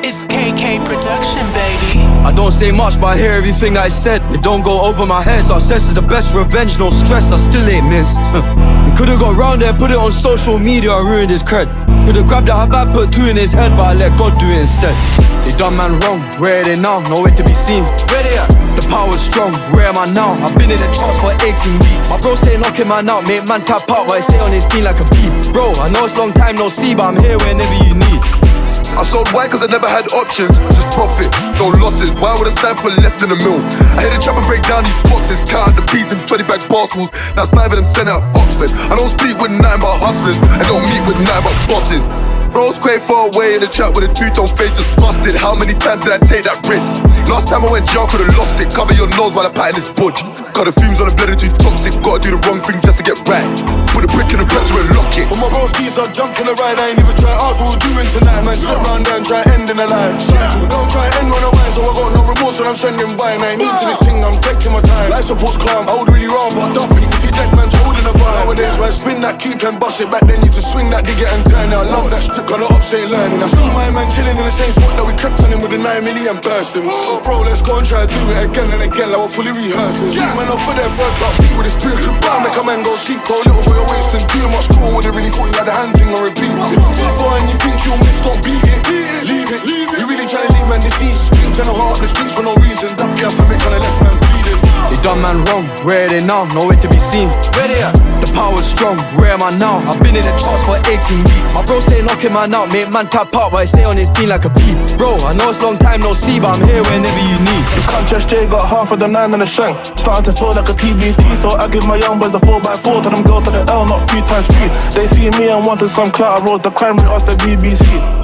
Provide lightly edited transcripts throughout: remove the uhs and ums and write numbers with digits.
It's KK Production, baby. I don't say much, but I hear everything that I said. It don't go over my head. Success is the best revenge, no stress, I still ain't missed. He could've got round there, put it on social media and ruined his cred. Could've grabbed that bag, put two in his head, but I let God do it instead. They done man wrong, where are they now? Nowhere to be seen. Where they at? The power's strong, where am I now? I've been in the charts for 18 weeks. My bro stay knocking man out, make man tap out, but I stay on his team like a beat. Bro, I know it's long time no see, but I'm here whenever you need. I sold white cause I never had options, just profit, no losses. Why would I sign for less than a mil? I hit a trap and break down these boxes, count the peas in 20 bag parcels. Now 5 of them sent out Oxford. I don't speak with nothing but hustlers, I don't meet with nothing but bosses. Bros quite far away in the chat with a two-tone face just busted. How many times did I take that risk? Last time I went jail, could've lost it. Cover your nose while I pat in this budge. Got the fumes on the blender too toxic. Gotta do the wrong thing just to get right. Put a brick in the pressure and lock it. For my bros keys, I jumped on the ride. I ain't even try ask what we're doing tonight. Man, step round there and try ending the life. Don't try end on the wine, so I got no remorse when I'm sending by. And I ain't need to this thing, I'm taking my time. Life support's calm, I would really rather duck beat. If you dead man's holding a vibe. Nowadays, man, spin that keep and bust it. Back then, you to swing that digger and turn it. I love that strip, got the ups ain't learning. I see my man chilling in the same spot that we crept on him with the 9 million bursting. Oh, bro, let's go and try to do it again and again, like we're fully rehearsing. Yeah, man, off for them birds up, feet with his proof. Bar make a man go sleep, go little for your waist and too much cool. Wouldn't really thought you had a hand thing on repeat. If you're too far and you think you'll miss, don't beat it. Leave it. You really trying to leave man deceased. Being trying to hard up the streets for no reason. That be a family trying to left man bleeding. They done man wrong, where are they now? Nowhere to be seen. Where they at? The power's strong, where am I now? I've been in the charts for 18 weeks. My bro stay knocking man out, make man tap out, but I stay on his team like a beat. Bro, I know it's long time no see, but I'm here whenever you need. The contrast J got half of the 9 and the shank. Starting to feel like a TBT, so I give my young boys the 4x4. Tell them go to the L, not 3 times 3. They see me and wanted some clout, I wrote the crime rate, ask the BBC.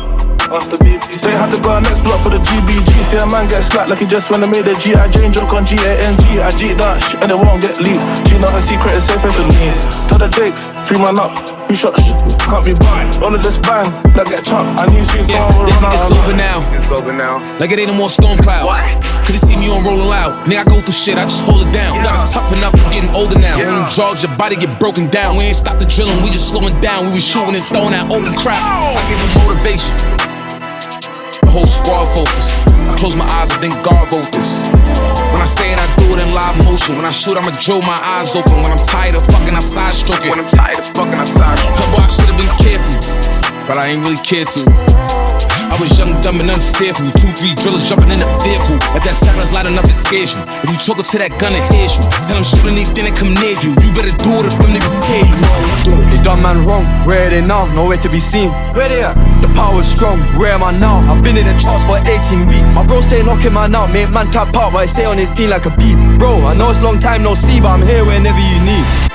They had to go next block for the GBG. See a man get slapped like he just when I made a G.I. Jane joke on GANG. I G that shit and it won't get leaked. She know her secret is safe for me. Tell the Jakes, 3 man up, 2 shots, can't be banned. All of this bang, that get chopped. I knew soon someone would run out. It's over now. It's over now. Like it ain't no more storm clouds. Could you see me on rolling loud? Nigga, I go through shit, I just hold it down. Gotta toughen up, I'm getting older now. When you drugs, your body get broken down. We ain't stopped the drilling, we just slowing down. We was shooting and throwing that open crap. I give them motivation. Whole squad focus. I close my eyes and think God wrote this. When I say it, I do it in live motion. When I shoot, I'ma drill my eyes open. When I'm tired of fucking, I side stroke it. Boy, I should've been careful, but I ain't really cared to. I was young, dumb, and unfearful. 2, 3 drillers jumping in the vehicle. If that siren's loud enough, it scares you. If you talking to that gun, it hears you. Tell them shoot anything that come near you. You better do it if them niggas dare you. They done man wrong, where are they now? Nowhere to be seen. Where they at? The power's strong, where am I now? I've been in the charts for 18 weeks. My bro stay knocking man out, make man tap out, but I stay on his team like a beat. Bro, I know it's long time no see, but I'm here whenever you need.